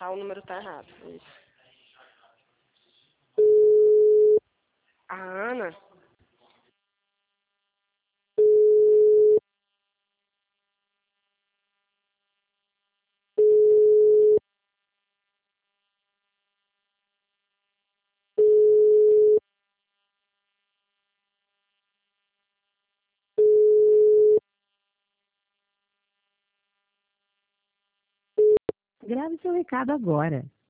tá, o número tá errado. Isso. A Ana? Grave seu recado agora.